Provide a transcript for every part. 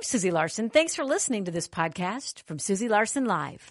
Susie Larson. Thanks for listening to this podcast from Susie Larson Live.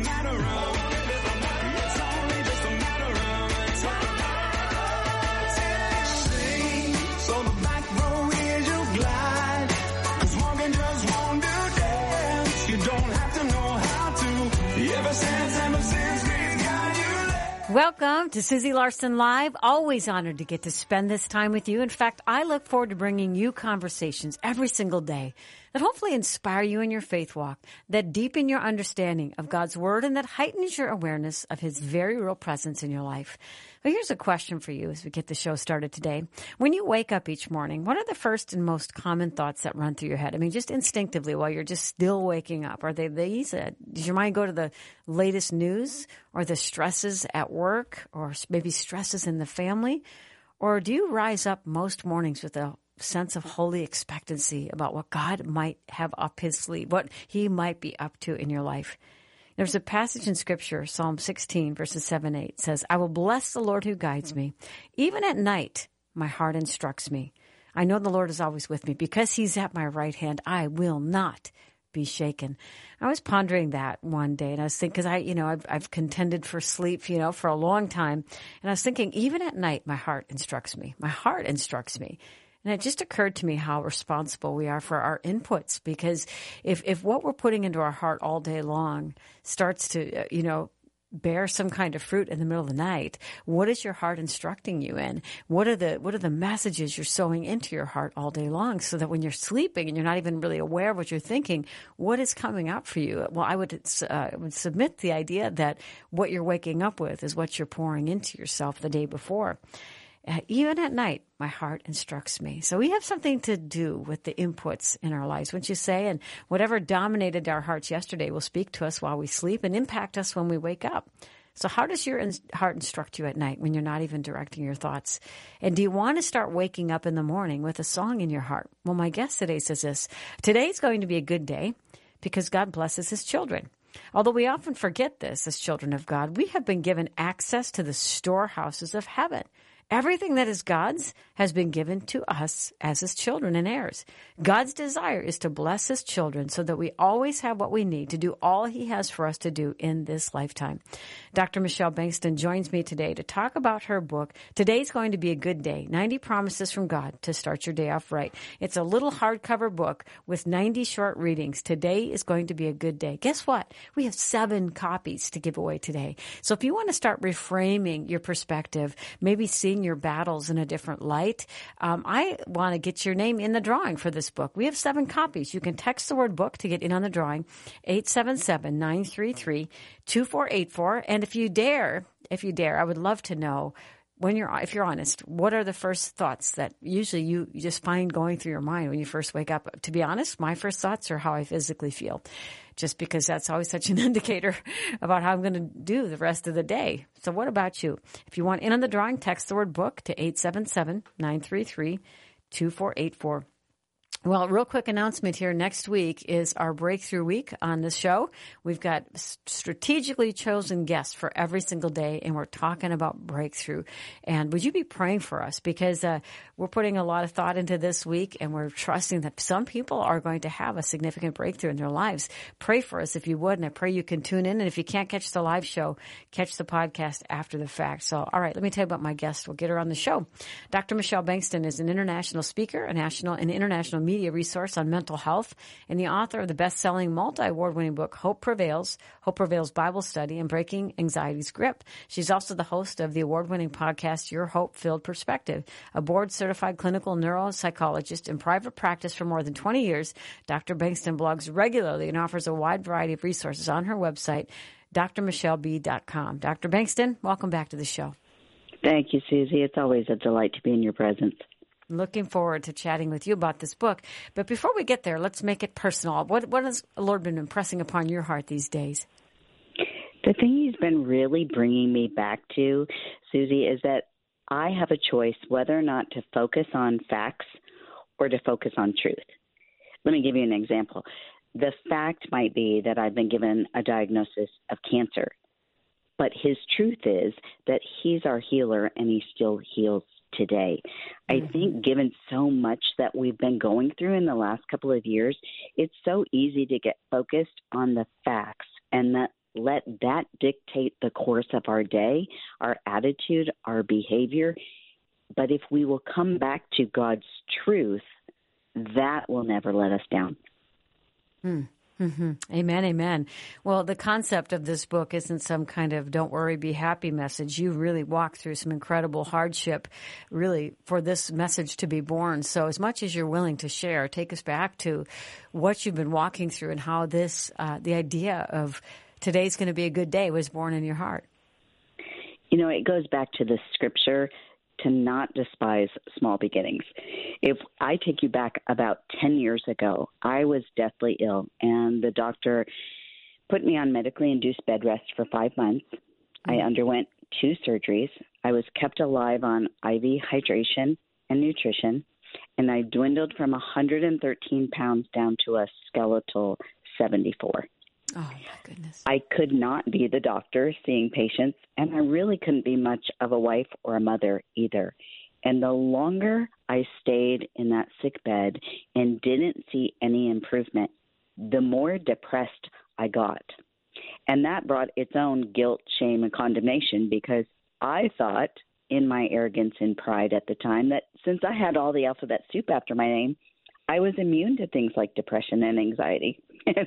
Welcome to Susie Larson Live. Always honored to get to spend this time with you. In fact, I look forward to bringing you conversations every single day that hopefully inspire you in your faith walk, that deepen your understanding of God's Word, and that heightens your awareness of His very real presence in your life. Well, here's a question for you as we get the show started today. When you wake up each morning, what are the first and most common thoughts that run through your head? I mean, just instinctively while you're just still waking up. Are they these? Does your mind go to the latest news or the stresses at work or maybe stresses in the family? Or do you rise up most mornings with a sense of holy expectancy about what God might have up His sleeve, what He might be up to in your life? There's a passage in Scripture, Psalm 16, verses 7-8, says, I will bless the Lord who guides me. Even at night, my heart instructs me. I know the Lord is always with me. Because He's at my right hand, I will not be shaken. I was pondering that one day, and I was thinking, because I've contended for sleep, for a long time. And I was thinking, even at night, my heart instructs me. My heart instructs me. And it just occurred to me how responsible we are for our inputs, because if what we're putting into our heart all day long starts to, bear some kind of fruit in the middle of the night, what is your heart instructing you in? What are the messages you're sowing into your heart all day long, so that when you're sleeping and you're not even really aware of what you're thinking, what is coming up for you? Well, I would submit the idea that what you're waking up with is what you're pouring into yourself the day before. Even at night, my heart instructs me. So we have something to do with the inputs in our lives, wouldn't you say? And whatever dominated our hearts yesterday will speak to us while we sleep and impact us when we wake up. So how does your heart instruct you at night when you're not even directing your thoughts? And do you want to start waking up in the morning with a song in your heart? Well, my guest today says this: today's going to be a good day because God blesses His children. Although we often forget this as children of God, we have been given access to the storehouses of heaven. Everything that is God's has been given to us as His children and heirs. God's desire is to bless His children so that we always have what we need to do all He has for us to do in this lifetime. Dr. Michelle Bankston joins me today to talk about her book, Today's Going to be a Good Day, 90 Promises from God to Start Your Day Off Right. It's a little hardcover book with 90 short readings. Today is going to be a good day. Guess what? We have 7 copies to give away today. So if you want to start reframing your perspective, maybe seeing your battles in a different light, I want to get your name in the drawing for this book. We have 7 copies. You can text the word book to get in on the drawing, 877-933-2484. And if you dare, I would love to know, if you're honest, what are the first thoughts that usually you just find going through your mind when you first wake up? To be honest, my first thoughts are how I physically feel, just because that's always such an indicator about how I'm going to do the rest of the day. So what about you? If you want in on the drawing, text the word book to 877-933-2484. Well, real quick announcement here. Next week is our Breakthrough Week on the show. We've got strategically chosen guests for every single day, and we're talking about breakthrough. And would you be praying for us? Because we're putting a lot of thought into this week, and we're trusting that some people are going to have a significant breakthrough in their lives. Pray for us if you would, and I pray you can tune in. And if you can't catch the live show, catch the podcast after the fact. So, all right, let me tell you about my guest. We'll get her on the show. Dr. Michelle Bankston is an international speaker, a national and international media resource on mental health, and the author of the best-selling multi-award-winning book, Hope Prevails Bible Study and Breaking Anxiety's Grip. She's also the host of the award-winning podcast, Your Hope-Filled Perspective. A board-certified clinical neuropsychologist in private practice for more than 20 years, Dr. Bankston blogs regularly and offers a wide variety of resources on her website, drmichelleb.com. Dr. Bankston, welcome back to the show. Thank you, Susie. It's always a delight to be in your presence. Looking forward to chatting with you about this book. But before we get there, let's make it personal. What has the Lord been impressing upon your heart these days? The thing He's been really bringing me back to, Susie, is that I have a choice whether or not to focus on facts or to focus on truth. Let me give you an example. The fact might be that I've been given a diagnosis of cancer, but His truth is that He's our healer and He still heals today. I think given so much that we've been going through in the last couple of years, it's so easy to get focused on the facts and let that dictate the course of our day, our attitude, our behavior. But if we will come back to God's truth, that will never let us down. Mm-hmm. Amen, amen. Well, the concept of this book isn't some kind of don't worry, be happy message. You really walk through some incredible hardship, really, for this message to be born. So as much as you're willing to share, take us back to what you've been walking through and how this, the idea of today's going to be a good day was born in your heart. You know, it goes back to the scripture to not despise small beginnings. If I take you back about 10 years ago, I was deathly ill, and the doctor put me on medically induced bed rest for 5 months. I underwent 2 surgeries. I was kept alive on IV hydration and nutrition, and I dwindled from 113 pounds down to a skeletal 74. Oh, my goodness. I could not be the doctor seeing patients, and I really couldn't be much of a wife or a mother either. And the longer I stayed in that sick bed and didn't see any improvement, the more depressed I got. And that brought its own guilt, shame, and condemnation, because I thought, in my arrogance and pride at the time, that since I had all the alphabet soup after my name, I was immune to things like depression and anxiety.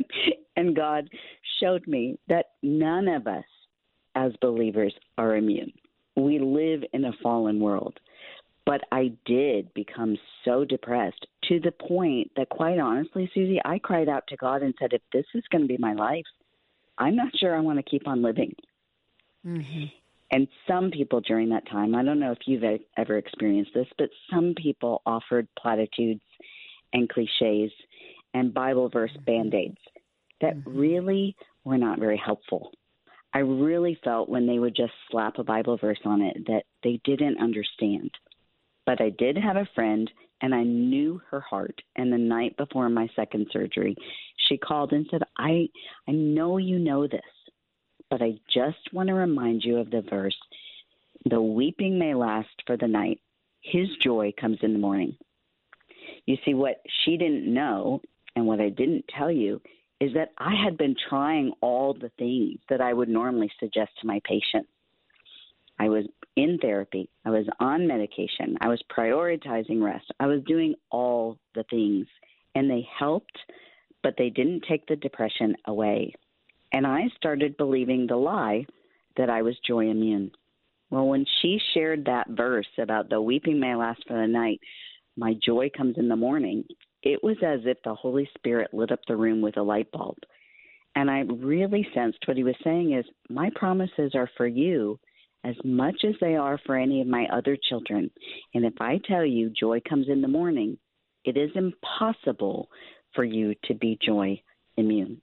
And God showed me that none of us as believers are immune. We live in a fallen world. But I did become so depressed to the point that, quite honestly, Susie, I cried out to God and said, if this is going to be my life, I'm not sure I want to keep on living. Mm-hmm. And some people during that time, I don't know if you've ever experienced this, but some people offered platitudes and cliches and Bible verse Band-Aids that really were not very helpful. I really felt when they would just slap a Bible verse on it that they didn't understand. But I did have a friend, and I knew her heart. And the night before my second surgery, she called and said, I know you know this, but I just want to remind you of the verse, the weeping may last for the night. His joy comes in the morning. You see, what she didn't know and what I didn't tell you is that I had been trying all the things that I would normally suggest to my patients. I was in therapy. I was on medication. I was prioritizing rest. I was doing all the things, and they helped, but they didn't take the depression away. And I started believing the lie that I was joy immune. Well, when she shared that verse about the weeping may last for the night, my joy comes in the morning, it was as if the Holy Spirit lit up the room with a light bulb. And I really sensed what he was saying is, my promises are for you as much as they are for any of my other children. And if I tell you joy comes in the morning, it is impossible for you to be joy immune.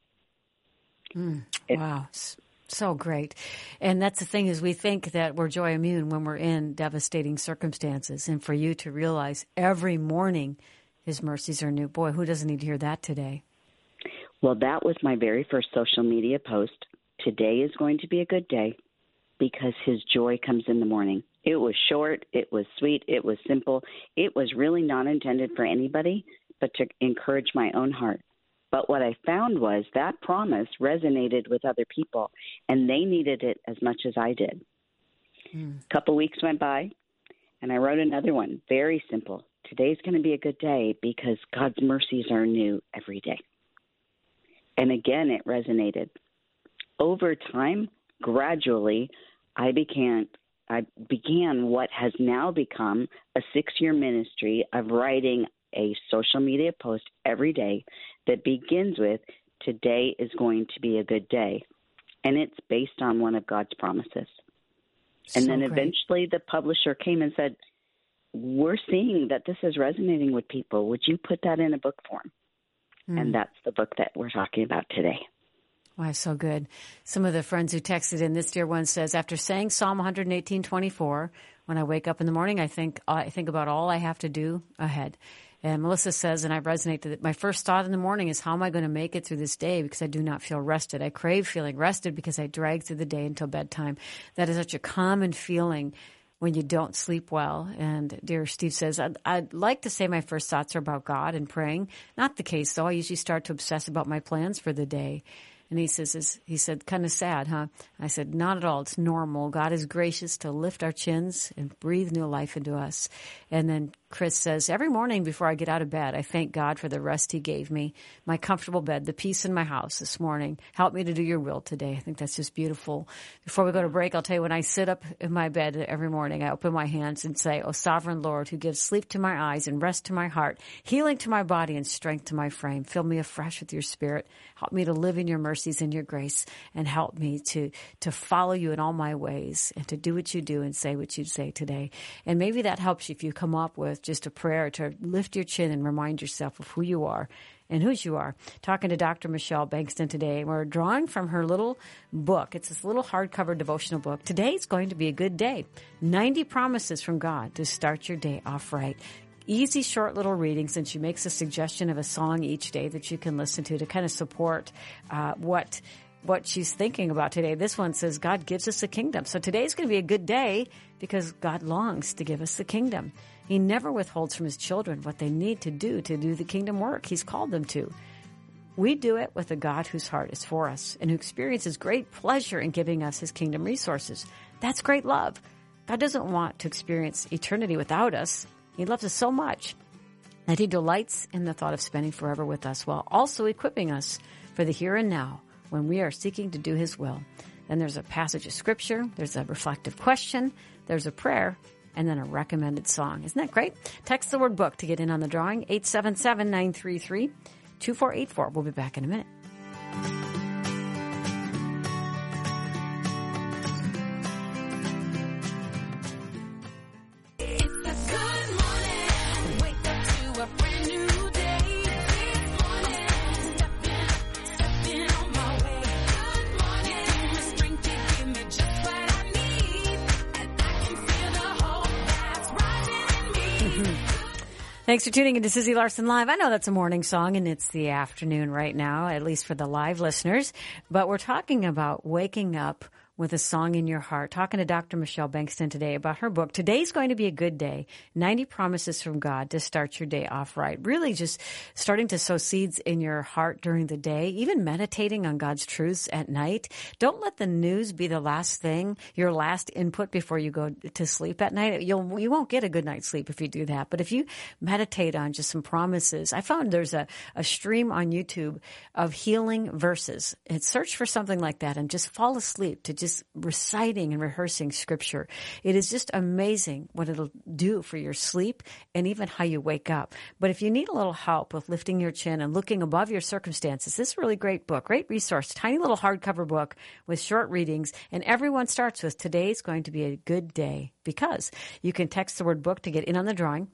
Wow. So great. And that's the thing is we think that we're joy immune when we're in devastating circumstances. And for you to realize every morning his mercies are new. Boy, who doesn't need to hear that today? Well, that was my very first social media post. Today is going to be a good day because his joy comes in the morning. It was short. It was sweet. It was simple. It was really not intended for anybody but to encourage my own heart. But what I found was that promise resonated with other people, and they needed it as much as I did. A couple weeks went by, and I wrote another one, very simple. Today's going to be a good day because God's mercies are new every day. And again, it resonated. Over time, gradually, I began what has now become a 6-year ministry of writing a social media post every day that begins with, today is going to be a good day. And it's based on one of God's promises. And then eventually the publisher came and said, we're seeing that this is resonating with people. Would you put that in a book form? And that's the book that we're talking about today. Wow, so good. Some of the friends who texted in, this dear one says, after saying Psalm 118:24, when I wake up in the morning, I think about all I have to do ahead. And Melissa says, and I resonate that my first thought in the morning is, how am I going to make it through this day because I do not feel rested? I crave feeling rested because I drag through the day until bedtime. That is such a common feeling when you don't sleep well. And dear Steve says, I'd like to say my first thoughts are about God and praying. Not the case, though. I usually start to obsess about my plans for the day. And he said, kind of sad, huh? I said, not at all. It's normal. God is gracious to lift our chins and breathe new life into us. And then Chris says, every morning before I get out of bed, I thank God for the rest he gave me, my comfortable bed, the peace in my house this morning. Help me to do your will today. I think that's just beautiful. Before we go to break, I'll tell you, when I sit up in my bed every morning, I open my hands and say, O sovereign Lord, who gives sleep to my eyes and rest to my heart, healing to my body and strength to my frame, fill me afresh with your spirit. Help me to live in your mercies and your grace, and help me to follow you in all my ways and to do what you do and say what you say today. And maybe that helps you if you come up with just a prayer to lift your chin and remind yourself of who you are and whose you are. Talking to Dr. Michelle Bankston today. We're drawing from her little book. It's this little hardcover devotional book. Today's going to be a good day. 90 promises from God to start your day off right. Easy, short little readings, and she makes a suggestion of a song each day that you can listen to kind of support what she's thinking about today. This one says, God gives us a kingdom. So today's going to be a good day because God longs to give us the kingdom. He never withholds from his children what they need to do the kingdom work he's called them to. We do it with a God whose heart is for us and who experiences great pleasure in giving us his kingdom resources. That's great love. God doesn't want to experience eternity without us. He loves us so much that he delights in the thought of spending forever with us while also equipping us for the here and now when we are seeking to do his will. Then there's a passage of scripture, there's a reflective question, there's a prayer, and then a recommended song. Isn't that great? Text the word book to get in on the drawing, 877-933-2484. We'll be back in a minute. Thanks for tuning in to Susie Larson Live. I know that's a morning song, and it's the afternoon right now, at least for the live listeners. But we're talking about waking up with a song in your heart. Talking to Dr. Michelle Bankston today about her book, Today's Going to Be a Good Day, 90 Promises from God to Start Your Day Off Right. Really just starting to sow seeds in your heart during the day, even meditating on God's truths at night. Don't let the news be the last thing, your last input before you go to sleep at night. You won't get a good night's sleep if you do that. But if you meditate on just some promises, I found there's a stream on YouTube of healing verses. And search for something like that and just fall asleep to just reciting and rehearsing scripture. It is just amazing what it'll do for your sleep and even how you wake up. But if you need a little help with lifting your chin and looking above your circumstances, this is a really great book, great resource, tiny little hardcover book with short readings. And everyone starts with, today's going to be a good day, because you can text the word book to get in on the drawing,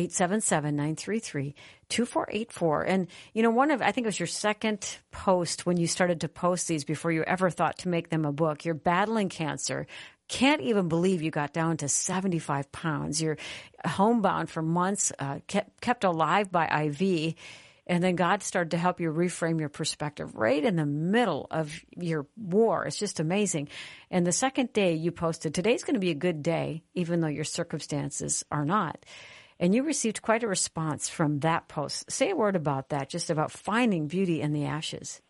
877-933-2484. And, I think it was your second post when you started to post these before you ever thought to make them a book. You're battling cancer. Can't even believe you got down to 75 pounds. You're homebound for months, kept alive by IV. And then God started to help you reframe your perspective right in the middle of your war. It's just amazing. And the second day you posted, today's going to be a good day, even though your circumstances are not. And you received quite a response from that post. Say a word about that, just about finding beauty in the ashes.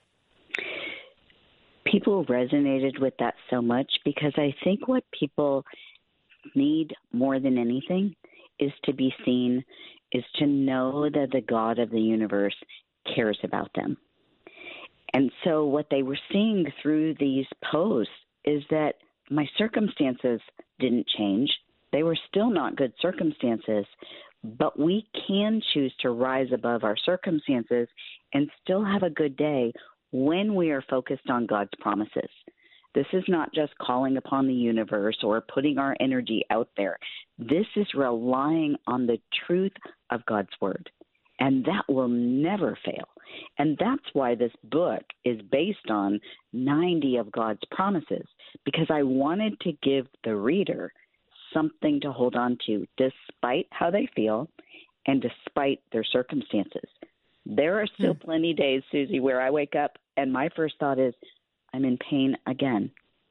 People resonated with that so much because I think what people need more than anything is to be seen, is to know that the God of the universe cares about them. And so what they were seeing through these posts is that my circumstances didn't change. They were still not good circumstances, but we can choose to rise above our circumstances and still have a good day when we are focused on God's promises. This is not just calling upon the universe or putting our energy out there. This is relying on the truth of God's word, and that will never fail. And that's why this book is based on 90 of God's promises, because I wanted to give the reader something to hold on to despite how they feel and despite their circumstances. There are still plenty days, Susie, where I wake up and my first thought is, I'm in pain again.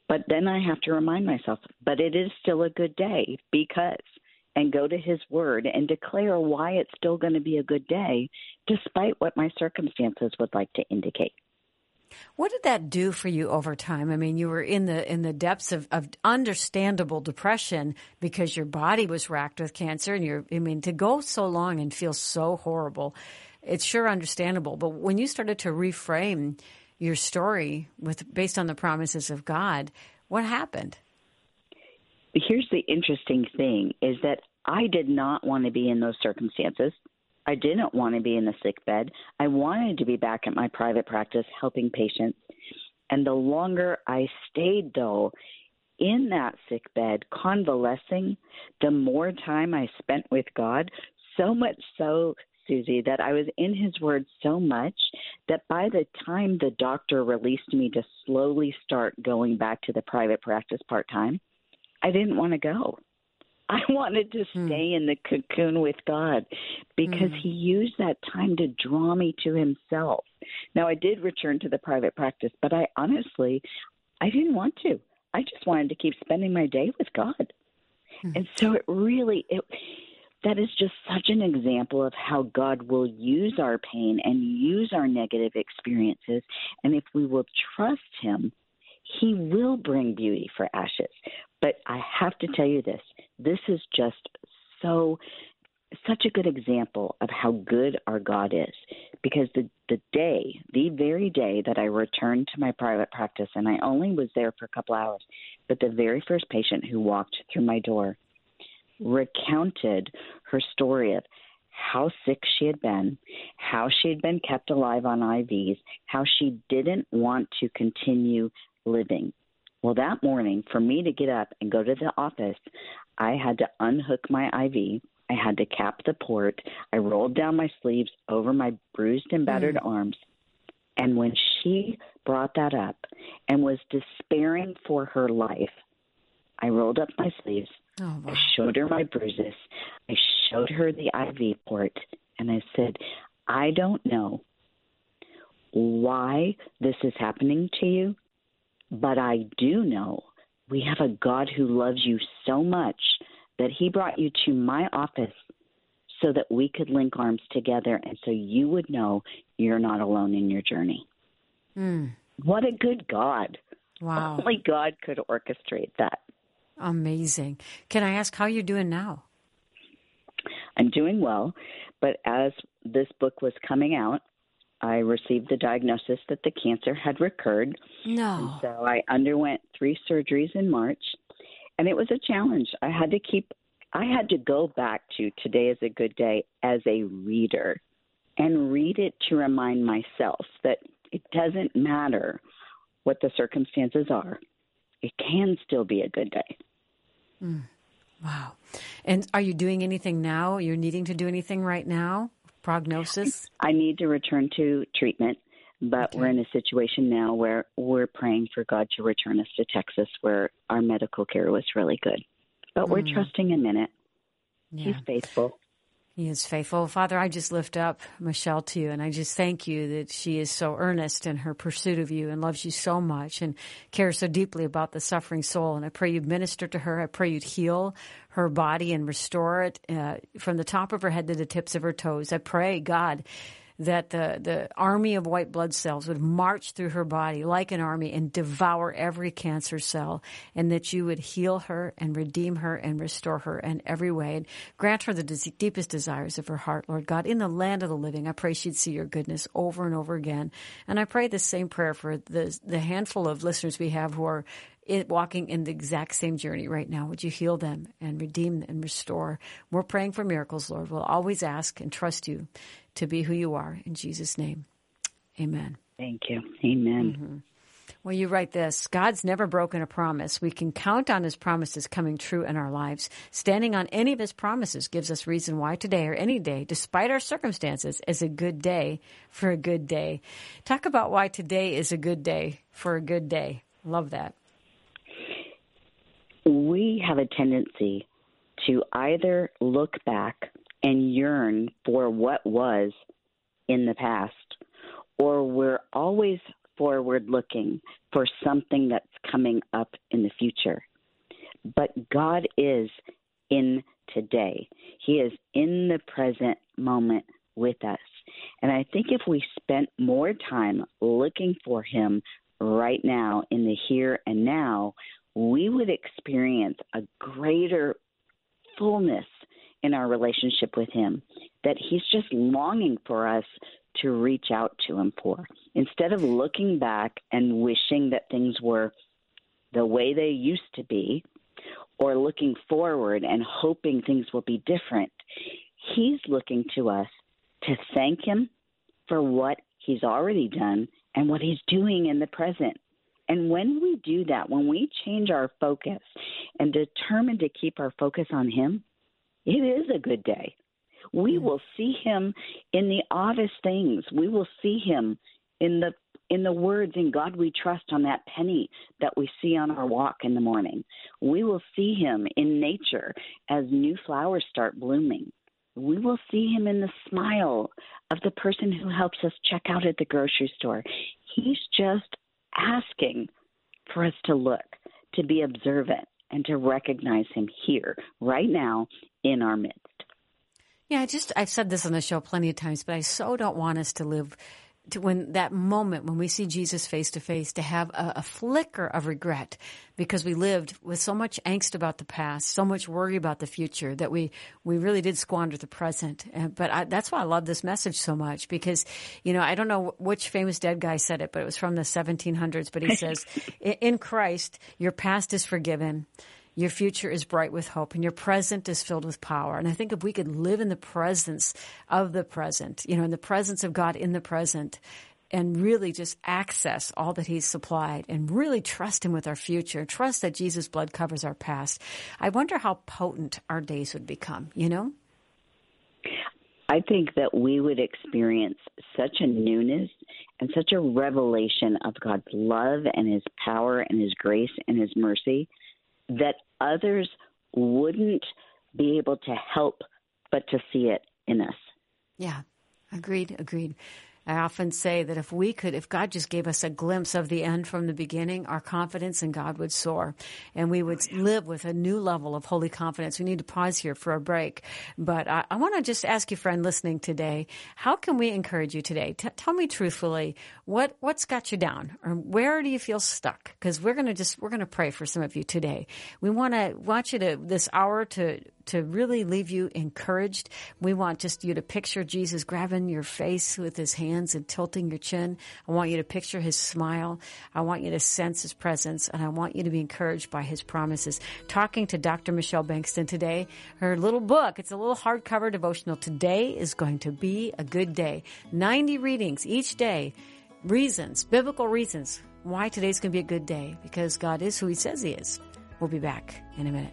But then I have to remind myself, but it is still a good day because, and go to his word and declare why it's still going to be a good day, despite what my circumstances would like to indicate. What did that do for you over time? I mean, you were in the depths of understandable depression because your body was racked with cancer, and to go so long and feel so horrible, it's sure understandable. But when you started to reframe your story based on the promises of God, what happened? Here's the interesting thing is that I did not want to be in those circumstances. I didn't want to be in the sick bed. I wanted to be back at my private practice helping patients. And the longer I stayed, though, in that sick bed, convalescing, the more time I spent with God, so much so, Susie, that I was in his word so much that by the time the doctor released me to slowly start going back to the private practice part-time, I didn't want to go. I wanted to stay in the cocoon with God because he used that time to draw me to himself. Now, I did return to the private practice, but I didn't want to. I just wanted to keep spending my day with God. And so that is just such an example of how God will use our pain and use our negative experiences. And if we will trust him, he will bring beauty for ashes. But I have to tell you this is just such a good example of how good our God is. Because the very day that I returned to my private practice, and I only was there for a couple hours, but the very first patient who walked through my door recounted her story of how sick she had been, how she had been kept alive on IVs, how she didn't want to continue living. Well, that morning, for me to get up and go to the office, I had to unhook my IV. I had to cap the port. I rolled down my sleeves over my bruised and battered arms. And when she brought that up and was despairing for her life, I rolled up my sleeves. Oh, wow. I showed her my bruises. I showed her the IV port. And I said, I don't know why this is happening to you, but I do know we have a God who loves you so much that he brought you to my office so that we could link arms together and so you would know you're not alone in your journey. What a good God. Wow. Only God could orchestrate that. Amazing. Can I ask how you're doing now? I'm doing well, but as this book was coming out, I received the diagnosis that the cancer had recurred. No. And so I underwent 3 surgeries in March, and it was a challenge. I had to go back to Today is a Good Day as a reader and read it to remind myself that it doesn't matter what the circumstances are. It can still be a good day. Wow. And are you doing anything now? You're needing to do anything right now? Prognosis? I need to return to treatment, but we're in a situation now where we're praying for God to return us to Texas where our medical care was really good. But we're trusting him in it. Yeah. He's faithful. He is faithful. Father, I just lift up Michelle to you, and I just thank you that she is so earnest in her pursuit of you and loves you so much and cares so deeply about the suffering soul. And I pray you'd minister to her. I pray you'd heal her body and restore it from the top of her head to the tips of her toes. I pray, God, that the army of white blood cells would march through her body like an army and devour every cancer cell, and that you would heal her and redeem her and restore her in every way. And grant her the deepest desires of her heart, Lord God. In the land of the living, I pray she'd see your goodness over and over again. And I pray the same prayer for the handful of listeners we have who are walking in the exact same journey right now. Would you heal them and redeem and restore? We're praying for miracles, Lord. We'll always ask and trust you to be who you are. In Jesus' name, amen. Thank you. Amen. Well, you write this: God's never broken a promise. We can count on his promises coming true in our lives. Standing on any of his promises gives us reason why today or any day, despite our circumstances, is a good day for a good day. Talk about why today is a good day for a good day. Love that. We have a tendency to either look back and yearn for what was in the past, or we're always forward looking for something that's coming up in the future. But God is in today. He is in the present moment with us. And I think if we spent more time looking for him right now in the here and now, we would experience a greater fullness in our relationship with him that he's just longing for us to reach out to him for. Instead of looking back and wishing that things were the way they used to be, or looking forward and hoping things will be different, he's looking to us to thank him for what he's already done and what he's doing in the present. And when we do that, when we change our focus and determine to keep our focus on him, it is a good day. We will see him in the oddest things. We will see him in the words, "In God we trust," on that penny that we see on our walk in the morning. We will see him in nature as new flowers start blooming. We will see him in the smile of the person who helps us check out at the grocery store. He's just asking for us to look, to be observant, and to recognize him here, right now, in our midst. Yeah, I've said this on the show plenty of times, but I so don't want us to live to when that moment when we see Jesus face to face, to have a flicker of regret because we lived with so much angst about the past, so much worry about the future that we really did squander the present. But that's why I love this message so much because, I don't know which famous dead guy said it, but it was from the 1700s. But he says, in Christ, your past is forgiven. Your future is bright with hope, and your present is filled with power. And I think if we could live in the presence of the present, in the presence of God in the present, and really just access all that he's supplied and really trust him with our future, trust that Jesus' blood covers our past, I wonder how potent our days would become, I think that we would experience such a newness and such a revelation of God's love and his power and his grace and his mercy that others wouldn't be able to help but to see it in us. Yeah, agreed. I often say that if God just gave us a glimpse of the end from the beginning, our confidence in God would soar and we would live with a new level of holy confidence. We need to pause here for a break. But I want to just ask you, friend listening today, how can we encourage you today? Tell me truthfully, what's got you down, or where do you feel stuck? Because we're going to pray for some of you today. We want you to this hour to really leave you encouraged. We want just you to picture Jesus grabbing your face with his hands and tilting your chin. I want you to picture his smile. I want you to sense his presence, and I want you to be encouraged by his promises. Talking to Dr. Michelle Bankston today, her little book, it's a little hardcover devotional. Today is going to be a good day. 90 readings each day. Reasons, biblical reasons why today's going to be a good day, because God is who he says he is. We'll be back in a minute.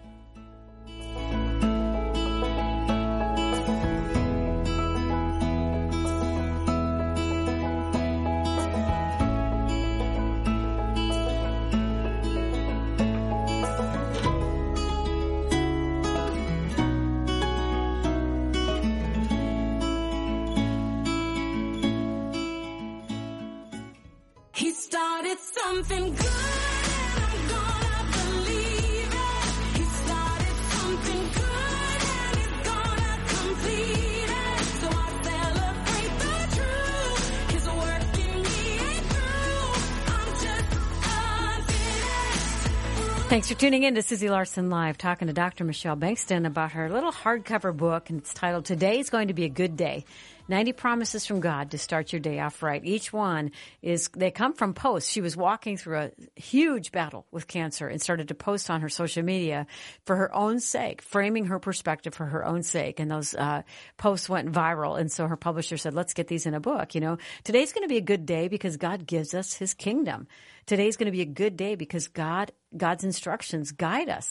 Something good, and I'm gonna believe it. He started something good, and he's gonna complete it. So I celebrate the truth. His work in me ain't through. I'm just confident. Thanks for tuning in to Susie Larson Live, talking to Dr. Michelle Bankston about her little hardcover book, and it's titled Today's Going to be a Good Day. 90 promises from God to start your day off right. Each one they come from posts. She was walking through a huge battle with cancer and started to post on her social media for her own sake, framing her perspective for her own sake. And those posts went viral. And so her publisher said, let's get these in a book. Today's going to be a good day because God gives us his kingdom. Today's going to be a good day because God's instructions guide us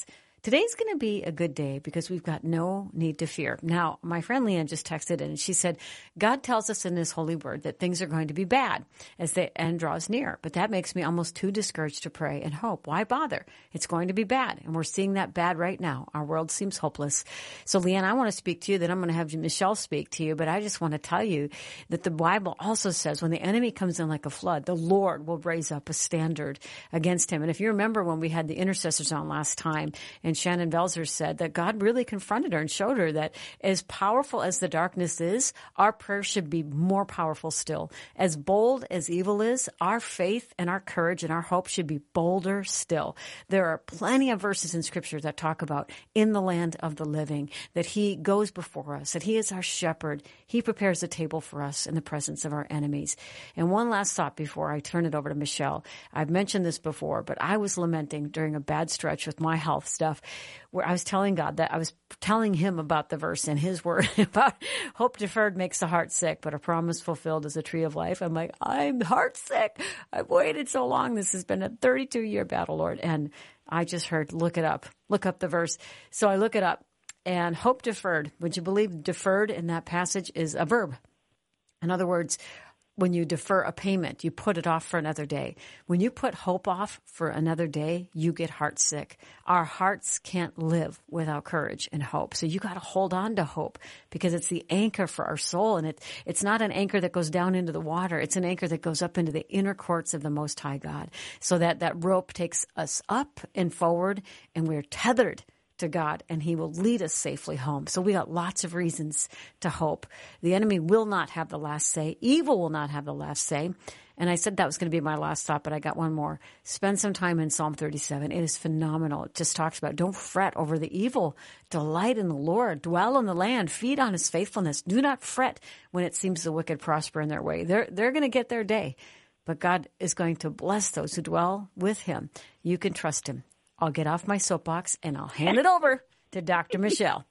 Today's going to be a good day because we've got no need to fear. Now, my friend Leanne just texted in and she said, God tells us in his holy word that things are going to be bad as the end draws near. But that makes me almost too discouraged to pray and hope. Why bother? It's going to be bad. And we're seeing that bad right now. Our world seems hopeless. So Leanne, I want to speak to you. Then I'm going to have Michelle speak to you. But I just want to tell you that the Bible also says when the enemy comes in like a flood, the Lord will raise up a standard against him. And if you remember when we had the intercessors on last time, and Shannon Belzer said that God really confronted her and showed her that as powerful as the darkness is, our prayer should be more powerful still. As bold as evil is, our faith and our courage and our hope should be bolder still. There are plenty of verses in Scripture that talk about in the land of the living, that he goes before us, that he is our shepherd. He prepares a table for us in the presence of our enemies. And one last thought before I turn it over to Michelle. I've mentioned this before, but I was lamenting during a bad stretch with my health stuff where I was telling God that I was telling him about the verse in his word about hope deferred makes the heart sick, but a promise fulfilled is a tree of life. I'm like, I'm heart sick. I've waited so long. This has been a 32-year battle, Lord. And I just heard, look up the verse. So I look it up, and hope deferred. Would you believe deferred in that passage is a verb? In other words, when you defer a payment, you put it off for another day. When you put hope off for another day, you get heart sick. Our hearts can't live without courage and hope. So you got to hold on to hope because it's the anchor for our soul. And it's not an anchor that goes down into the water. It's an anchor that goes up into the inner courts of the Most High God. So that rope takes us up and forward, and we're tethered to God, and he will lead us safely home. So we got lots of reasons to hope. The enemy will not have the last say. Evil will not have the last say. And I said that was going to be my last thought, but I got one more. Spend some time in Psalm 37. It is phenomenal. It just talks about don't fret over the evil. Delight in the Lord. Dwell in the land. Feed on his faithfulness. Do not fret when it seems the wicked prosper in their way. They're going to get their day, but God is going to bless those who dwell with him. You can trust him. I'll get off my soapbox and I'll hand it over to Dr. Michelle.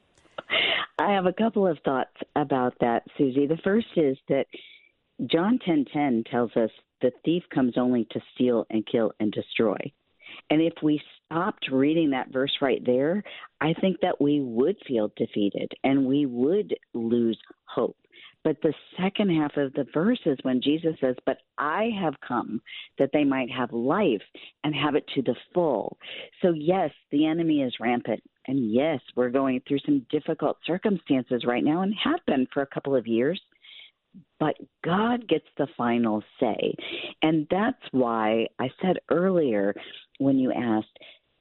I have a couple of thoughts about that, Susie. The first is that John 10:10 tells us the thief comes only to steal and kill and destroy. And if we stopped reading that verse right there, I think that we would feel defeated and we would lose hope. But the second half of the verse is when Jesus says, but I have come that they might have life and have it to the full. So yes, the enemy is rampant. And yes, we're going through some difficult circumstances right now and have been for a couple of years. But God gets the final say. And that's why I said earlier when you asked,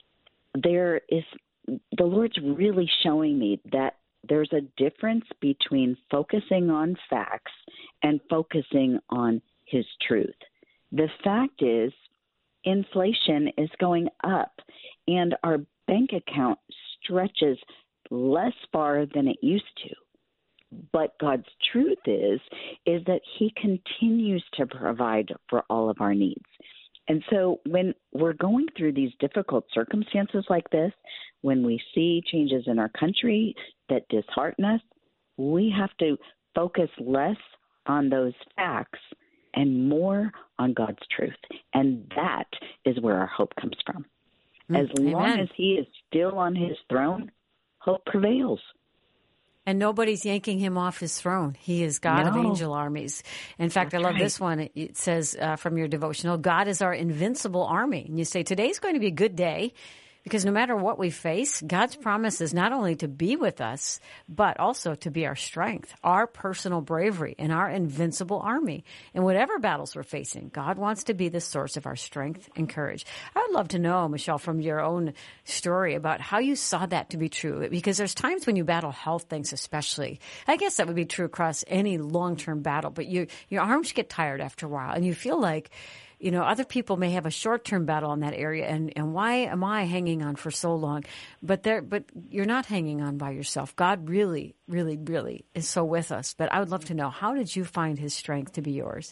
the Lord's really showing me that there's a difference between focusing on facts and focusing on his truth. The fact is, inflation is going up, and our bank account stretches less far than it used to. But God's truth is that he continues to provide for all of our needs. And so when we're going through these difficult circumstances like this, when we see changes in our country that dishearten us, we have to focus less on those facts and more on God's truth. And that is where our hope comes from. As long as he is still on his throne, hope prevails. And nobody's yanking him off his throne. He is God of angel armies. In fact, I love this one. It says from your devotional, God is our invincible army. And you say, today's going to be a good day because no matter what we face, God's promise is not only to be with us, but also to be our strength, our personal bravery, and our invincible army. In whatever battles we're facing, God wants to be the source of our strength and courage. I would love to know, Michelle, from your own story about how you saw that to be true, because there's times when you battle health things especially. I guess that would be true across any long-term battle, but your arms get tired after a while, and you feel like, you know, other people may have a short-term battle in that area, and why am I hanging on for so long? But you're not hanging on by yourself. God really, really, really is so with us. But I would love to know, how did you find his strength to be yours?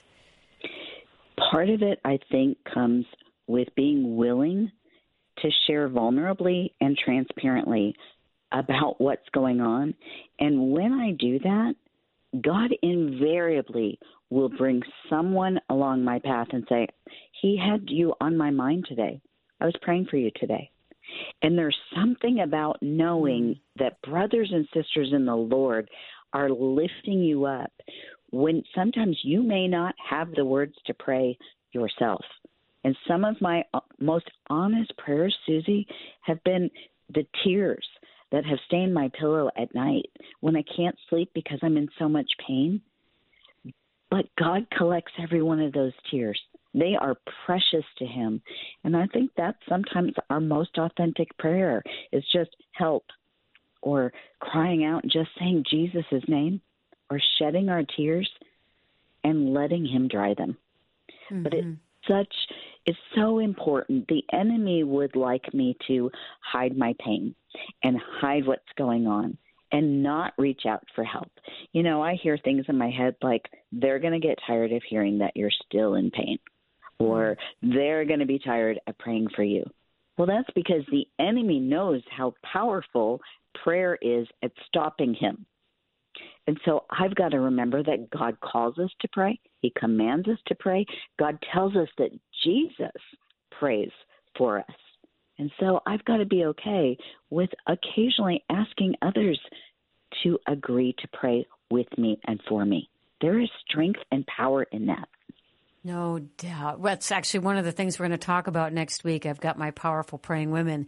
Part of it, I think, comes with being willing to share vulnerably and transparently about what's going on. And when I do that, God invariably will bring someone along my path and say, he had you on my mind today. I was praying for you today. And there's something about knowing that brothers and sisters in the Lord are lifting you up when sometimes you may not have the words to pray yourself. And some of my most honest prayers, Susie, have been the tears that have stained my pillow at night when I can't sleep because I'm in so much pain. But God collects every one of those tears. They are precious to him. And I think that's sometimes our most authentic prayer is just help, or crying out and just saying Jesus' name, or shedding our tears and letting him dry them. Mm-hmm. But it's so important. The enemy would like me to hide my pain and hide what's going on and not reach out for help. You know, I hear things in my head like they're going to get tired of hearing that you're still in pain, or they're going to be tired of praying for you. Well, that's because the enemy knows how powerful prayer is at stopping him. And so I've got to remember that God calls us to pray. He commands us to pray. God tells us that Jesus prays for us. And so I've got to be okay with occasionally asking others to agree to pray with me and for me. There is strength and power in that. No doubt. Well, it's actually one of the things we're going to talk about next week. I've got my Powerful Praying Women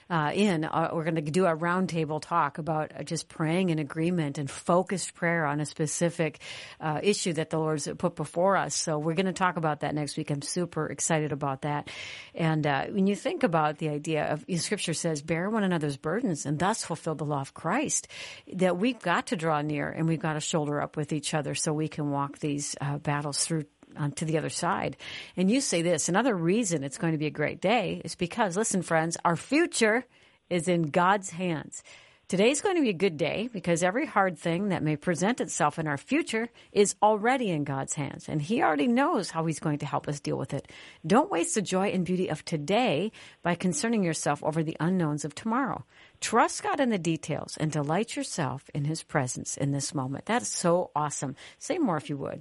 we're going to do a roundtable talk about just praying in agreement and focused prayer on a specific issue that the Lord's put before us. So we're going to talk about that next week. I'm super excited about that. And when you think about the idea of, Scripture says, bear one another's burdens and thus fulfill the law of Christ, that we've got to draw near and we've got to shoulder up with each other so we can walk these battles through to the other side. And you say this, another reason it's going to be a great day is because, listen, friends, our future is in God's hands. Today's going to be a good day because every hard thing that may present itself in our future is already in God's hands. And he already knows how he's going to help us deal with it. Don't waste the joy and beauty of today by concerning yourself over the unknowns of tomorrow. Trust God in the details and delight yourself in his presence in this moment. That is so awesome. Say more if you would.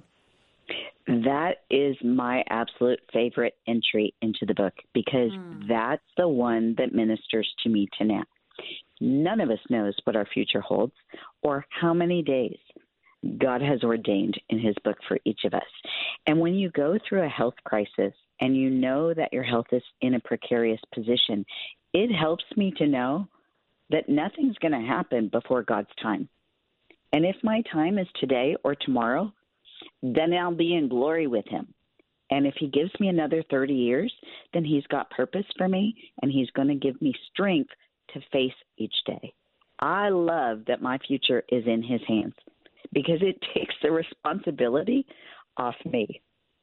That is my absolute favorite entry into the book because that's the one that ministers to me tonight. None of us knows what our future holds or how many days God has ordained in his book for each of us. And when you go through a health crisis and you know that your health is in a precarious position, it helps me to know that nothing's going to happen before God's time. And if my time is today or tomorrow, then I'll be in glory with him. And if he gives me another 30 years, then he's got purpose for me, and he's going to give me strength to face each day. I love that my future is in his hands because it takes the responsibility off me.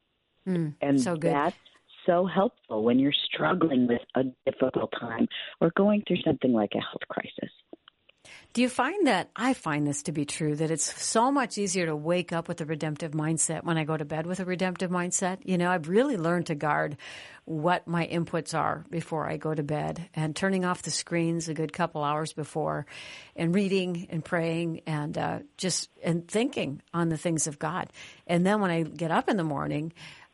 And so good. That's so helpful when you're struggling with a difficult time or going through something like a health crisis. Do you find that, I find this to be true, that it's so much easier to wake up with a redemptive mindset when I go to bed with a redemptive mindset? You know, I've really learned to guard what my inputs are before I go to bed, and turning off the screens a good couple hours before, and reading and praying and and thinking on the things of God. And then when I get up in the morning,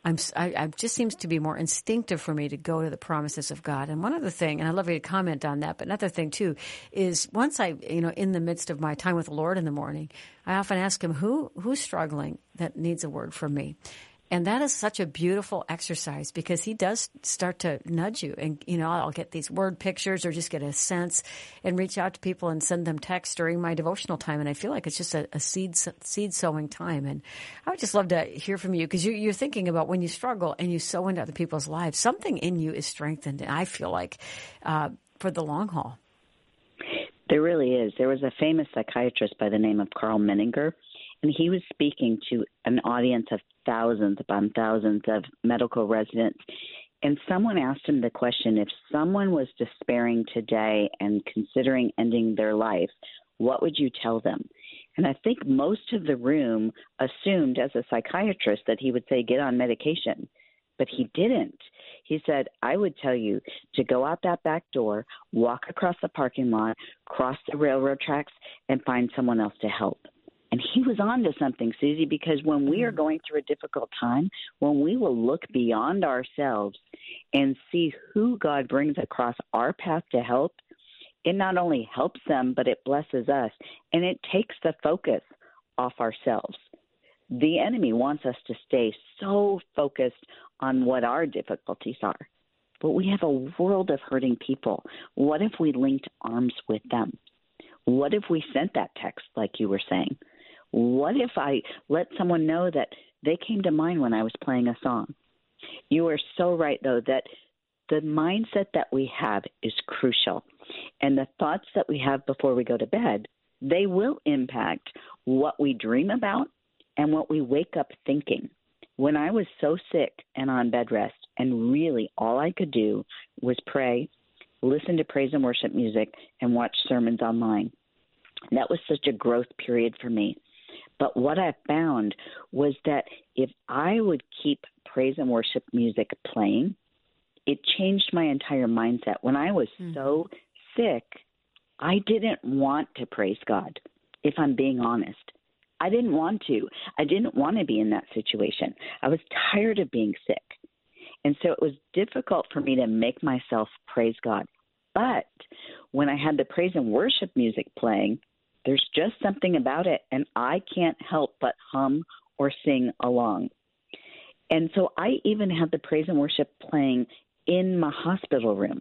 I just seems to be more instinctive for me to go to the promises of God. And one other thing, and I'd love you to comment on that, but another thing too, is once in the midst of my time with the Lord in the morning, I often ask him, who's struggling that needs a word from me? And that is such a beautiful exercise because he does start to nudge you. And, I'll get these word pictures or just get a sense and reach out to people and send them text during my devotional time. And I feel like it's just a seed sowing time. And I would just love to hear from you because you're thinking about when you struggle and you sow into other people's lives, something in you is strengthened. And I feel like for the long haul. There really is. There was a famous psychiatrist by the name of Carl Menninger, and he was speaking to an audience of thousands upon thousands of medical residents. And someone asked him the question, if someone was despairing today and considering ending their life, what would you tell them? And I think most of the room assumed as a psychiatrist that he would say, get on medication. But he didn't. He said, I would tell you to go out that back door, walk across the parking lot, cross the railroad tracks, and find someone else to help. And he was on to something, Susie, because when we are going through a difficult time, when we will look beyond ourselves and see who God brings across our path to help, it not only helps them, but it blesses us. And it takes the focus off ourselves. The enemy wants us to stay so focused on what our difficulties are. But we have a world of hurting people. What if we linked arms with them? What if we sent that text like you were saying? What if I let someone know that they came to mind when I was playing a song? You are so right, though, that the mindset that we have is crucial. And the thoughts that we have before we go to bed, they will impact what we dream about and what we wake up thinking. When I was so sick and on bed rest, and really all I could do was pray, listen to praise and worship music, and watch sermons online. That was such a growth period for me. But what I found was that if I would keep praise and worship music playing, it changed my entire mindset. When I was so sick, I didn't want to praise God, if I'm being honest. I didn't want to. I didn't want to be in that situation. I was tired of being sick. And so it was difficult for me to make myself praise God. But when I had the praise and worship music playing, there's just something about it, and I can't help but hum or sing along. And so I even had the praise and worship playing in my hospital room.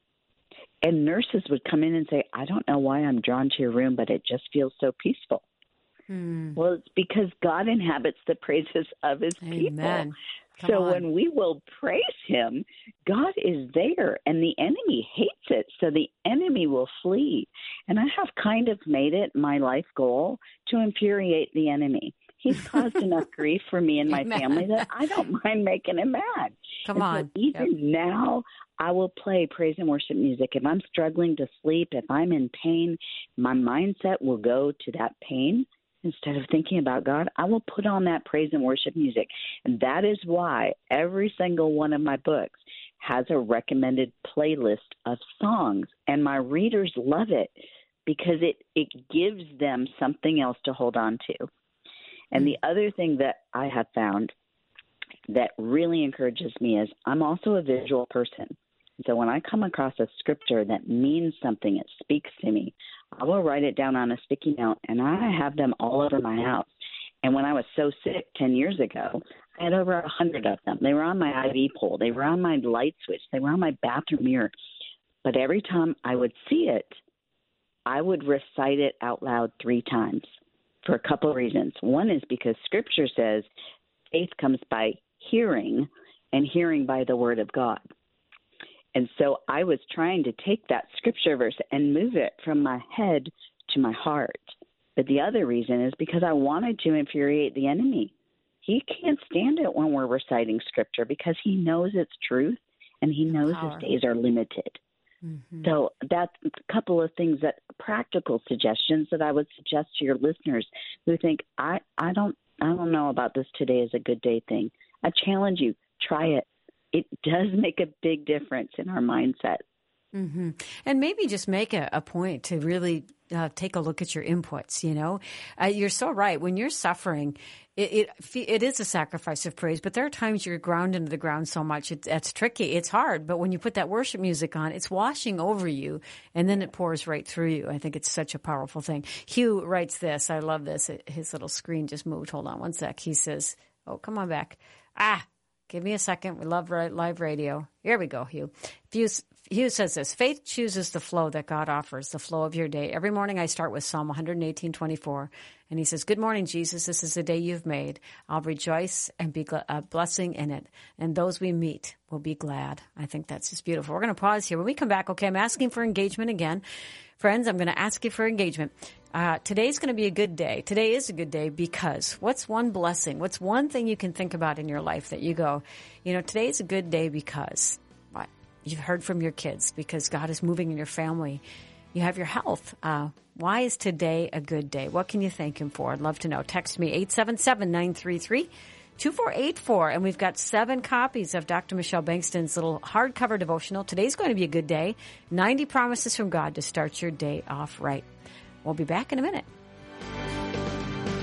And nurses would come in and say, I don't know why I'm drawn to your room, but it just feels so peaceful. Well, it's because God inhabits the praises of his people. So when we will praise him, God is there, and the enemy hates it, so the enemy will flee. And I have kind of made it my life goal to infuriate the enemy. He's caused enough grief for me and my family that I don't mind making him mad. So even now, I will play praise and worship music. If I'm struggling to sleep, if I'm in pain, my mindset will go to that pain. Instead of thinking about God, I will put on that praise and worship music. And that is why every single one of my books has a recommended playlist of songs. And my readers love it because it gives them something else to hold on to. And the other thing that I have found that really encourages me is I'm also a visual person. So when I come across a scripture that means something, it speaks to me, I will write it down on a sticky note, and I have them all over my house. And when I was so sick 10 years ago, I had over 100 of them. They were on my IV pole. They were on my light switch. They were on my bathroom mirror. But every time I would see it, I would recite it out loud 3 times for a couple of reasons. One is because Scripture says faith comes by hearing, and hearing by the Word of God. And so I was trying to take that scripture verse and move it from my head to my heart. But the other reason is because I wanted to infuriate the enemy. He can't stand it when we're reciting scripture because he knows it's truth and he knows his days are limited. So that's a couple of things, that practical suggestions that I would suggest to your listeners who think, I don't know about this today is a good day thing. I challenge you, try it. It does make a big difference in our mindset. And maybe just make a point to really take a look at your inputs, you know. You're so right. When you're suffering, it is a sacrifice of praise, but there are times you're ground into the ground so much. That's tricky. It's hard. But when you put that worship music on, it's washing over you, and then it pours right through you. I think it's such a powerful thing. Hugh writes this. I love this. His little screen just moved. Hold on one sec. He says, oh, come on back. Give me a second. We love live radio. Here we go, Hugh. Hugh says this: faith chooses the flow that God offers, the flow of your day. Every morning I start with Psalm 118:24. And he says, good morning, Jesus. This is the day you've made. I'll rejoice and be a blessing in it. And those we meet will be glad. I think that's just beautiful. We're going to pause here. When we come back, okay, I'm asking for engagement again. Friends, I'm going to ask you for engagement. Today's going to be a good day. Today is a good day because what's one blessing? What's one thing you can think about in your life that you go, you know, today's a good day because what? You've heard from your kids, because God is moving in your family. You have your health. Why is today a good day? What can you thank him for? I'd love to know. Text me 877-933-2484. And we've got 7 copies of Dr. Michelle Bankston's little hardcover devotional. Today's going to be a good day. 90 promises from God to start your day off right. We'll be back in a minute.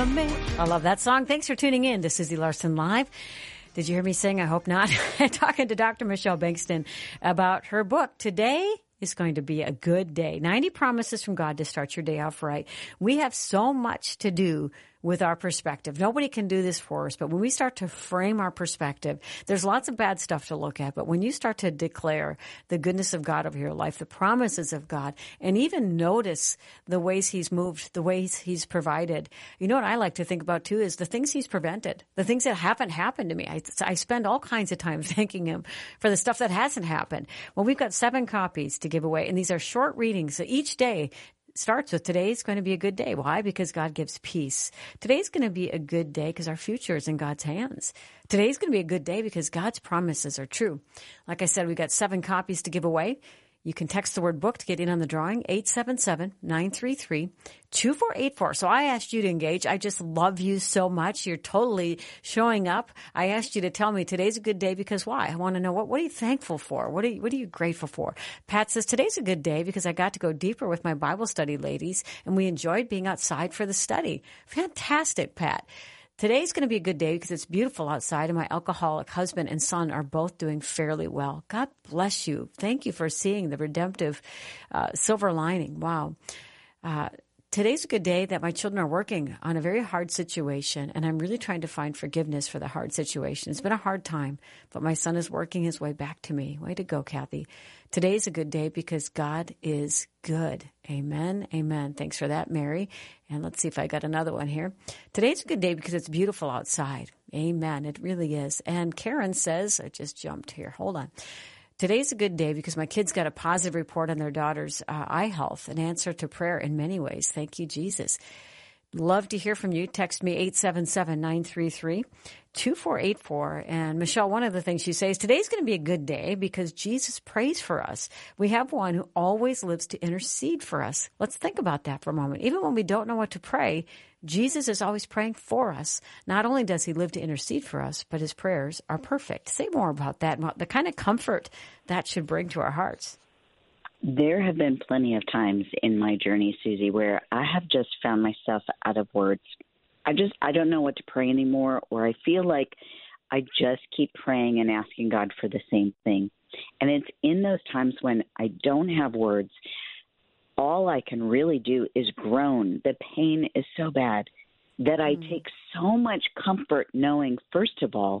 to me. I love that song. Thanks for tuning in to Susie Larson Live. Did you hear me sing? I hope not. Talking to Dr. Michelle Bankston about her book. Today is going to be a good day. 90 promises from God to start your day off right. We have so much to do with our perspective. Nobody can do this for us, but when we start to frame our perspective, there's lots of bad stuff to look at, but when you start to declare the goodness of God over your life, the promises of God, and even notice the ways He's moved, the ways He's provided, you know what I like to think about too is the things He's prevented, the things that haven't happened to me. I spend all kinds of time thanking Him for the stuff that hasn't happened. Well, we've got 7 copies to give away, and these are short readings. So each day starts with today's going to be a good day. Why? Because God gives peace. Today's going to be a good day because our future is in God's hands. Today's going to be a good day because God's promises are true. Like I said, we got 7 copies to give away. You can text the word book to get in on the drawing, 877-933-2484. So I asked you to engage. I just love you so much. You're totally showing up. I asked you to tell me today's a good day because why? I want to know what are you thankful for? What are you grateful for? Pat says, today's a good day because I got to go deeper with my Bible study ladies and we enjoyed being outside for the study. Fantastic, Pat. Today's going to be a good day because it's beautiful outside and my alcoholic husband and son are both doing fairly well. God bless you. Thank you for seeing the redemptive silver lining. Wow. Today's a good day that my children are working on a very hard situation, and I'm really trying to find forgiveness for the hard situation. It's been a hard time, but my son is working his way back to me. Way to go, Kathy. Today's a good day because God is good. Amen. Amen. Thanks for that, Mary. And let's see if I got another one here. Today's a good day because it's beautiful outside. Amen. It really is. And Karen says, I just jumped here. Hold on. Today's a good day because my kids got a positive report on their daughter's eye health, an answer to prayer in many ways. Thank you, Jesus. Love to hear from you. Text me 877-933-2484. And Michelle, one of the things she says, today's going to be a good day because Jesus prays for us. We have one who always lives to intercede for us. Let's think about that for a moment. Even when we don't know what to pray, Jesus is always praying for us. Not only does He live to intercede for us, but His prayers are perfect. Say more about that, the kind of comfort that should bring to our hearts. There have been plenty of times in my journey, Susie, where I have just found myself out of words. I don't know what to pray anymore, or I feel like I just keep praying and asking God for the same thing. And it's in those times when I don't have words, all I can really do is groan. The pain is so bad that I take so much comfort knowing, first of all,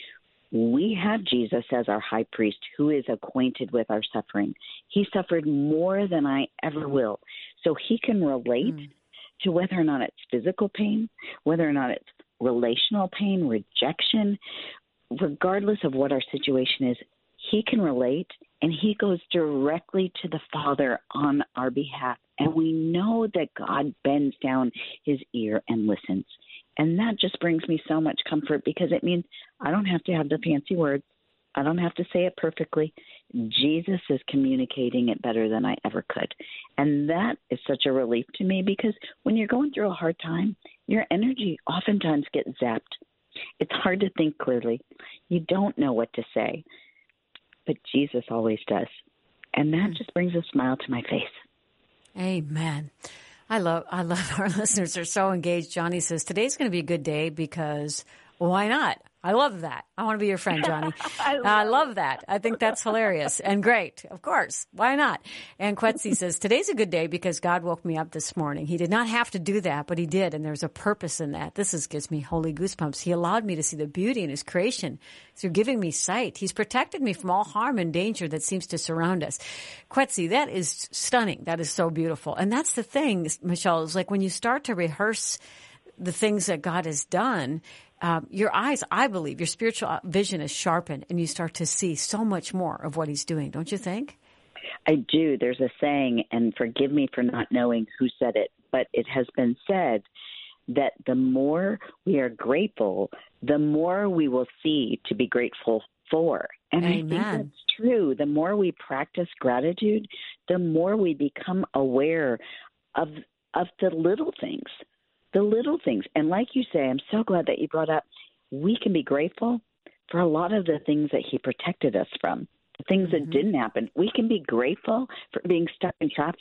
we have Jesus as our high priest who is acquainted with our suffering. He suffered more than I ever will. So He can relate to whether or not it's physical pain, whether or not it's relational pain, rejection, regardless of what our situation is. He can relate, and He goes directly to the Father on our behalf. And we know that God bends down His ear and listens. And that just brings me so much comfort because it means I don't have to have the fancy words. I don't have to say it perfectly. Jesus is communicating it better than I ever could. And that is such a relief to me because when you're going through a hard time, your energy oftentimes gets zapped. It's hard to think clearly. You don't know what to say. But Jesus always does. And that just brings a smile to my face. Amen. I love our listeners are so engaged. Johnny says, today's going to be a good day because why not? I love that. I want to be your friend, Johnny. I love that. I think that's hilarious and great. Of course. Why not? And Quetzi says, today's a good day because God woke me up this morning. He did not have to do that, but He did. And there's a purpose in that. Gives me holy goosebumps. He allowed me to see the beauty in His creation through giving me sight. He's protected me from all harm and danger that seems to surround us. Quetzi, that is stunning. That is so beautiful. And that's the thing, Michelle, is like when you start to rehearse the things that God has done, your eyes, I believe, your spiritual vision is sharpened and you start to see so much more of what He's doing. Don't you think? I do. There's a saying, and forgive me for not knowing who said it, but it has been said that the more we are grateful, the more we will see to be grateful for. And Amen. I think that's true. The more we practice gratitude, the more we become aware of the little things. The little things. And like you say, I'm so glad that you brought up, we can be grateful for a lot of the things that He protected us from, the things that didn't happen. We can be grateful for being stuck in traffic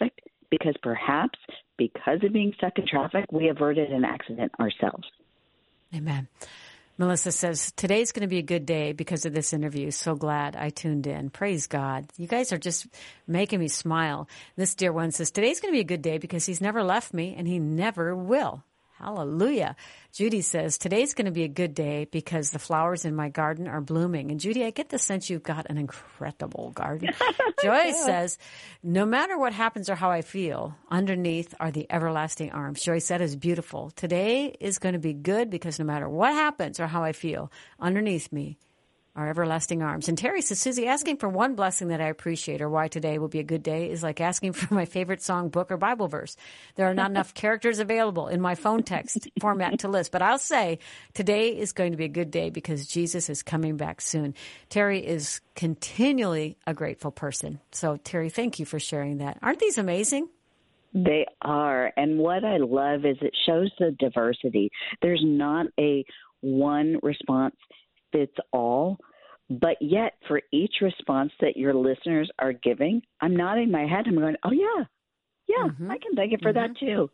because perhaps because of being stuck in traffic, we averted an accident ourselves. Amen. Melissa says, today's going to be a good day because of this interview. So glad I tuned in. Praise God. You guys are just making me smile. This dear one says, today's going to be a good day because he's never left me and he never will. Hallelujah. Judy says, today's going to be a good day because the flowers in my garden are blooming. And Judy, I get the sense you've got an incredible garden. Joyce says, no matter what happens or how I feel, underneath are the everlasting arms. Joyce, that is beautiful. Today is going to be good because no matter what happens or how I feel, underneath me our everlasting arms. And Terry says, Susie, asking for one blessing that I appreciate or why today will be a good day is like asking for my favorite song, book, or Bible verse. There are not enough characters available in my phone text format to list. But I'll say today is going to be a good day because Jesus is coming back soon. Terry is continually a grateful person. So, Terry, thank you for sharing that. Aren't these amazing? They are. And what I love is it shows the diversity. There's not a one response fits all, but yet for each response that your listeners are giving, I'm nodding my head. I'm going, oh, yeah, I can thank you for that too.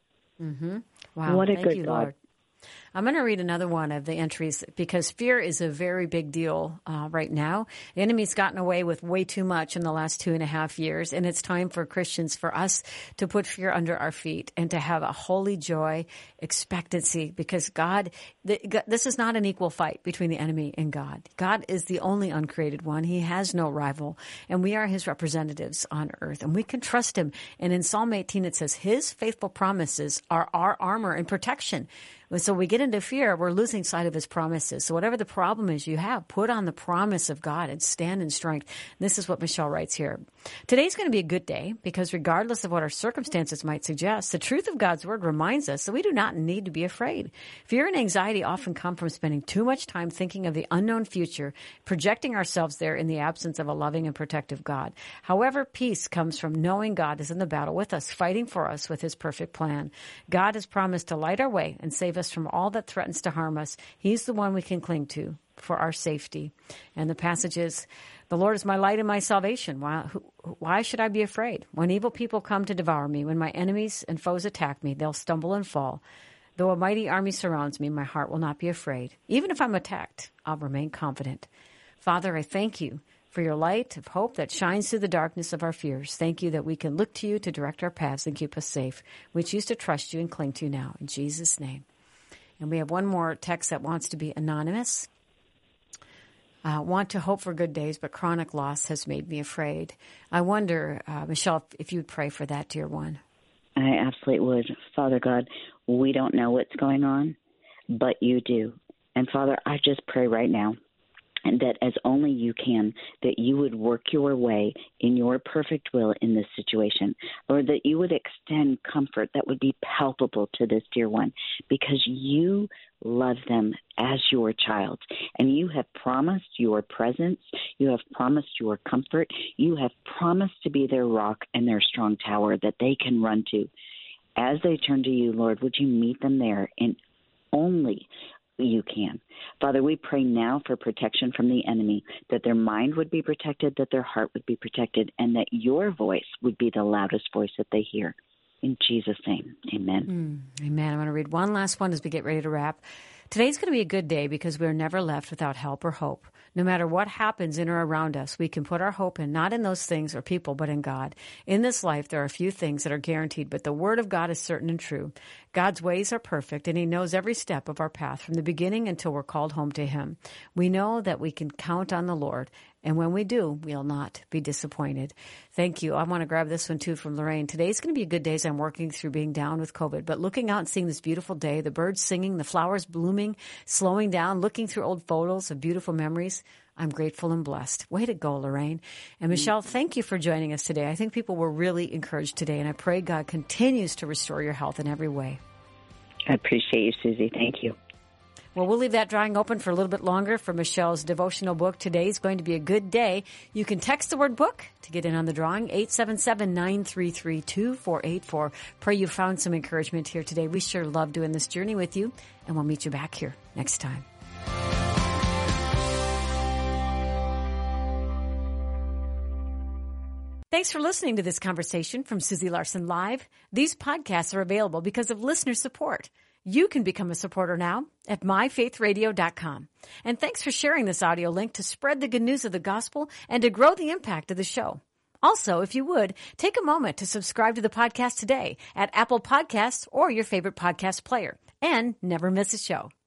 Wow. What a Thank good you, God. Lord. I'm going to read another one of the entries because fear is a very big deal right now. The enemy's gotten away with way too much in the last 2.5 years, and it's time for Christians, for us to put fear under our feet and to have a holy joy, expectancy, because this is not an equal fight between the enemy and God. God is the only uncreated one. He has no rival, and we are his representatives on earth, and we can trust him. And in Psalm 18, it says, his faithful promises are our armor and protection. So we get into fear, we're losing sight of his promises. So whatever the problem is you have, put on the promise of God and stand in strength. This is what Michelle writes here. Today's going to be a good day because regardless of what our circumstances might suggest, the truth of God's word reminds us that we do not need to be afraid. Fear and anxiety often come from spending too much time thinking of the unknown future, projecting ourselves there in the absence of a loving and protective God. However, peace comes from knowing God is in the battle with us, fighting for us with his perfect plan. God has promised to light our way and save us from all that threatens to harm us. He's the one we can cling to for our safety. And the passage is, the Lord is my light and my salvation. Why should I be afraid? When evil people come to devour me, when my enemies and foes attack me, they'll stumble and fall. Though a mighty army surrounds me, my heart will not be afraid. Even if I'm attacked, I'll remain confident. Father, I thank you for your light of hope that shines through the darkness of our fears. Thank you that we can look to you to direct our paths and keep us safe. We choose to trust you and cling to you now. In Jesus' name. And we have one more text that wants to be anonymous. Want to hope for good days, but chronic loss has made me afraid. I wonder, Michelle, if you'd pray for that, dear one. I absolutely would. Father God, we don't know what's going on, but you do. And Father, I just pray right now, and that as only you can, that you would work your way in your perfect will in this situation, or that you would extend comfort that would be palpable to this dear one, because you love them as your child, and you have promised your presence, you have promised your comfort, you have promised to be their rock and their strong tower that they can run to. As they turn to you, Lord, would you meet them there, and only you can. Father, we pray now for protection from the enemy, that their mind would be protected, that their heart would be protected, and that your voice would be the loudest voice that they hear. In Jesus' name, amen. Amen. I'm going to read one last one as we get ready to wrap. Today's going to be a good day because we're never left without help or hope. No matter what happens in or around us, we can put our hope in not in those things or people, but in God. In this life, there are a few things that are guaranteed, but the Word of God is certain and true. God's ways are perfect, and He knows every step of our path from the beginning until we're called home to Him. We know that we can count on the Lord, and when we do, we'll not be disappointed. Thank you. I want to grab this one, too, from Lorraine. Today's going to be a good day as I'm working through being down with COVID, but looking out and seeing this beautiful day, the birds singing, the flowers blooming, slowing down, looking through old photos of beautiful memories, I'm grateful and blessed. Way to go, Lorraine. And Michelle, thank you for joining us today. I think people were really encouraged today, and I pray God continues to restore your health in every way. I appreciate you, Susie. Thank you. Well, we'll leave that drawing open for a little bit longer for Michelle's devotional book. Today is going to be a good day. You can text the word book to get in on the drawing, 877-933-2484. Pray you found some encouragement here today. We sure love doing this journey with you, and we'll meet you back here next time. Thanks for listening to this conversation from Susie Larson Live. These podcasts are available because of listener support. You can become a supporter now at myfaithradio.com. And thanks for sharing this audio link to spread the good news of the gospel and to grow the impact of the show. Also, if you would, take a moment to subscribe to the podcast today at Apple Podcasts or your favorite podcast player, and never miss a show.